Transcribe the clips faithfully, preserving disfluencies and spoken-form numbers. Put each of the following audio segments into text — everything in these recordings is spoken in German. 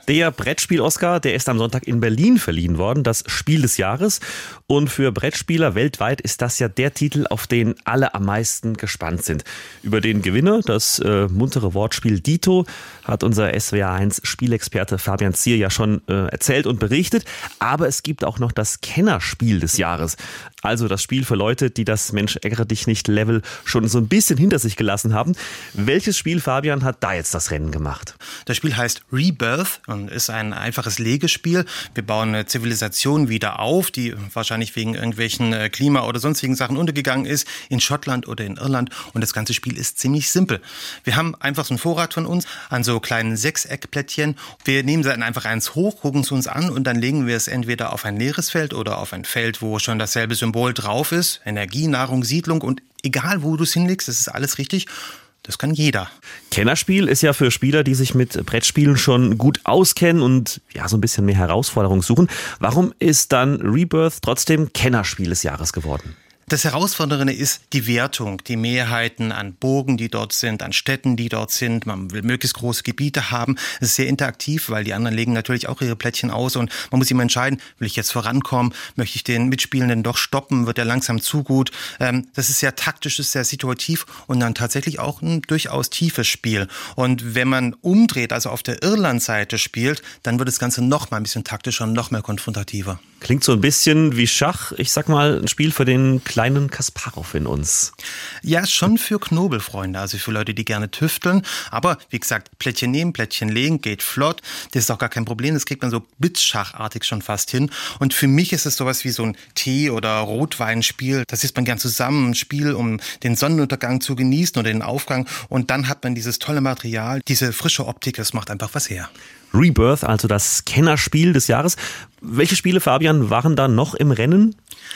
Der Brettspiel-Oscar, der ist am Sonntag in Berlin verliehen worden, das Spiel des Jahres. Und für Brettspieler weltweit ist das ja der Titel, auf den alle am meisten gespannt sind. Über den Gewinner, das äh, muntere Wortspiel Dito, hat unser S W R eins Spielexperte Fabian Zier ja schon äh, erzählt und berichtet. Aber es gibt auch noch das Kennerspiel des Jahres. Also das Spiel für Leute, die das Mensch ärgere dich nicht Level schon so ein bisschen hinter sich gelassen haben. Welches Spiel, Fabian, hat da jetzt das Rennen gemacht? Das Spiel heißt Rebirth und ist ein einfaches Legespiel. Wir bauen eine Zivilisation wieder auf, die wahrscheinlich wegen irgendwelchen Klima- oder sonstigen Sachen untergegangen ist, in Schottland oder in Irland. Und das ganze Spiel ist ziemlich simpel. Wir haben einfach so einen Vorrat von uns an so kleinen Sechseckplättchen. Wir nehmen dann einfach eins hoch, gucken es uns an und dann legen wir es entweder auf ein leeres Feld oder auf ein Feld, wo schon dasselbe Symbol drauf ist. Energie, Nahrung, Siedlung und egal, wo du es hinlegst, das ist alles richtig. Das kann jeder. Kennerspiel ist ja für Spieler, die sich mit Brettspielen schon gut auskennen und ja so ein bisschen mehr Herausforderung suchen. Warum ist dann Rebirth trotzdem Kennerspiel des Jahres geworden? Das Herausfordernde ist die Wertung, die Mehrheiten an Burgen, die dort sind, an Städten, die dort sind. Man will möglichst große Gebiete haben. Es ist sehr interaktiv, weil die anderen legen natürlich auch ihre Plättchen aus und man muss immer entscheiden, will ich jetzt vorankommen, möchte ich den Mitspielenden doch stoppen, wird er langsam zu gut. Das ist sehr taktisch, ist sehr situativ und dann tatsächlich auch ein durchaus tiefes Spiel. Und wenn man umdreht, also auf der Irland-Seite spielt, dann wird das Ganze noch mal ein bisschen taktischer und noch mehr konfrontativer. Klingt so ein bisschen wie Schach. Ich sag mal, ein Spiel für den kleinen Kasparow in uns. Ja, schon für Knobelfreunde, also für Leute, die gerne tüfteln. Aber wie gesagt, Plättchen nehmen, Plättchen legen, geht flott. Das ist auch gar kein Problem. Das kriegt man so blitzschachartig schon fast hin. Und für mich ist es sowas wie so ein Tee- oder Rotweinspiel. Das isst man gern zusammen. Ein Spiel, um den Sonnenuntergang zu genießen oder den Aufgang. Und dann hat man dieses tolle Material, diese frische Optik. Das macht einfach was her. Rebirth, also das Kennerspiel des Jahres. Welche Spiele, Fabian, waren da noch im Rennen?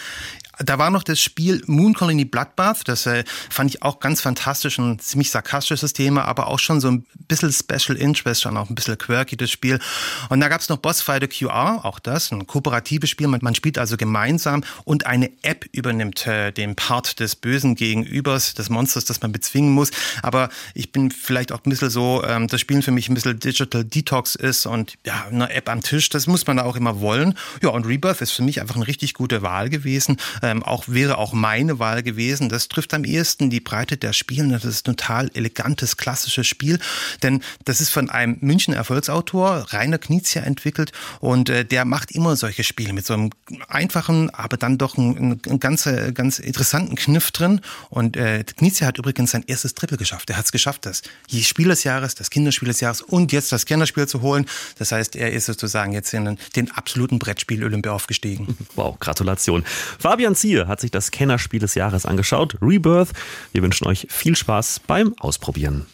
Da war noch das Spiel Moon Colony Bloodbath, das äh, fand ich auch ganz fantastisch, ein ziemlich sarkastisches Thema, aber auch schon so ein bisschen Special Interest, schon auch ein bisschen quirky, das Spiel. Und da gab es noch Bossfighter Q R, auch das, ein kooperatives Spiel, man, man spielt also gemeinsam und eine App übernimmt äh, den Part des bösen Gegenübers, des Monsters, das man bezwingen muss. Aber ich bin vielleicht auch ein bisschen so, ähm, das Spielen für mich ein bisschen Digital Detox ist und ja, eine App am Tisch, das muss man da auch immer wollen. Ja, und Rebirth ist für mich einfach eine richtig gute Wahl gewesen. Ähm, auch wäre auch meine Wahl gewesen. Das trifft am ehesten die Breite der Spiele. Das ist ein total elegantes, klassisches Spiel. Denn das ist von einem Münchner Erfolgsautor, Rainer Knizia, entwickelt. Und äh, der macht immer solche Spiele mit so einem einfachen, aber dann doch einen, einen ganz, ganz interessanten Kniff drin. Und äh, Knizia hat übrigens sein erstes Triple geschafft. Er hat es geschafft, das Spiel des Jahres, das Kinderspiel des Jahres und jetzt das Kennerspiel zu holen. Das heißt, er ist sozusagen jetzt in den absoluten Brettspiel-Olympia aufgestiegen. Wow, Gratulation. Fabian Zier hat sich das Kennerspiel des Jahres angeschaut, Rebirth. Wir wünschen euch viel Spaß beim Ausprobieren.